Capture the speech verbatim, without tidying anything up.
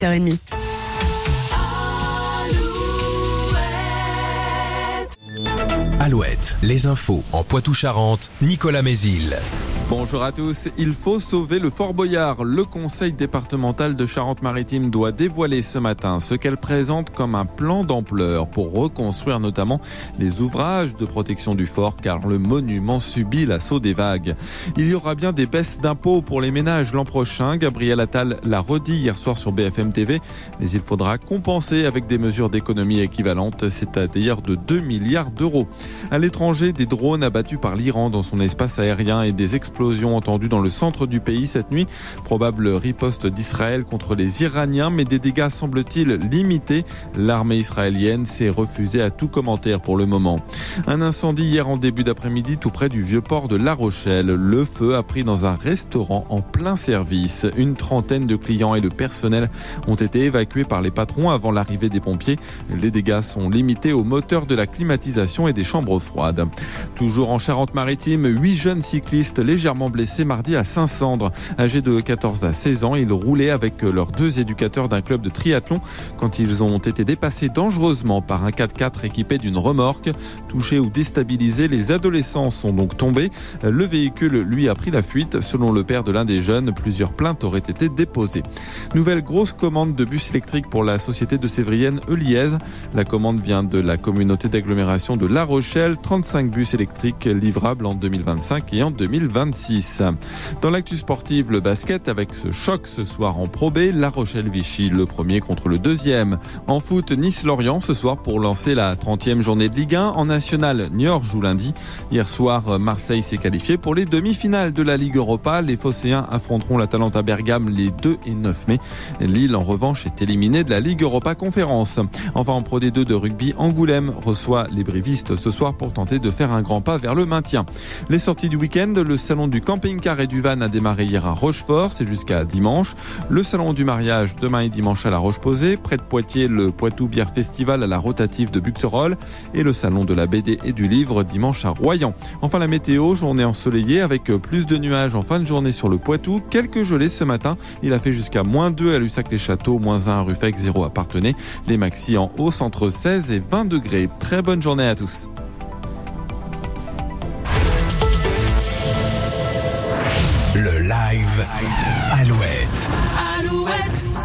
huit heures trente. Alouette, les infos en Poitou-Charentes, Nicolas Mézil. Bonjour à tous. Il faut sauver le Fort Boyard. Le conseil départemental de Charente-Maritime doit dévoiler ce matin ce qu'elle présente comme un plan d'ampleur pour reconstruire notamment les ouvrages de protection du fort car le monument subit l'assaut des vagues. Il y aura bien des baisses d'impôts pour les ménages l'an prochain. Gabriel Attal l'a redit hier soir sur B F M T V. Mais il faudra compenser avec des mesures d'économie équivalentes, c'est-à-dire de deux milliards d'euros. À l'étranger, des drones abattus par l'Iran dans son espace aérien et des explosions entendues dans le centre du pays cette nuit. Probable riposte d'Israël contre les Iraniens, mais des dégâts semble-t-il limités. L'armée israélienne s'est refusée à tout commentaire pour le moment. Un incendie hier en début d'après-midi tout près du vieux port de La Rochelle. Le feu a pris dans un restaurant en plein service. Une trentaine de clients et le personnel ont été évacués par les patrons avant l'arrivée des pompiers. Les dégâts sont limités au moteur de la climatisation et des chambres froides. Toujours en Charente-Maritime, huit jeunes cyclistes légèrement blessés mardi à Saint-Sandre. Âgés de quatorze à seize ans, ils roulaient avec leurs deux éducateurs d'un club de triathlon quand ils ont été dépassés dangereusement par un quatre-quatre équipé d'une remorque. Touchés ou déstabilisés, les adolescents sont donc tombés. Le véhicule, lui, a pris la fuite. Selon le père de l'un des jeunes, plusieurs plaintes auraient été déposées. Nouvelle grosse commande de bus électriques pour la société de Sévrienne Euliez. La commande vient de la communauté d'agglomération de La Rochelle. trente-cinq bus électriques livrables en deux mille vingt-cinq et en deux mille vingt-six. Dans l'actu sportive, le basket avec ce choc ce soir en Pro B, La Rochelle-Vichy, le premier contre le deuxième. En foot, Nice-Lorient ce soir pour lancer la trentième journée de Ligue un. En national, Niort joue lundi. Hier soir, Marseille s'est qualifié pour les demi-finales de la Ligue Europa. Les Phocéens affronteront l'Atalanta Bergame les deux et neuf mai. Lille, en revanche, est éliminée de la Ligue Europa Conférence. Enfin, en Pro D deux de rugby, Angoulême reçoit les Brévistes ce soir pour tenter de faire un grand pas vers le maintien. Les sorties du week-end, le salon du camping-car et du van a démarré hier à Rochefort, c'est jusqu'à dimanche. Le salon du mariage demain et dimanche à la Roche-Posay. Près de Poitiers, le Poitou Bière Festival à la rotative de Buxerolles. Et le salon de la B D et du livre dimanche à Royan. Enfin la météo, journée ensoleillée avec plus de nuages en fin de journée sur le Poitou. Quelques gelées ce matin. Il a fait jusqu'à moins deux à Lussac-les-Châteaux, moins un à Ruffec, zéro à Parthenay. Les maxi en hausse entre seize et vingt degrés. Très bonne journée à tous. Le live Alouette.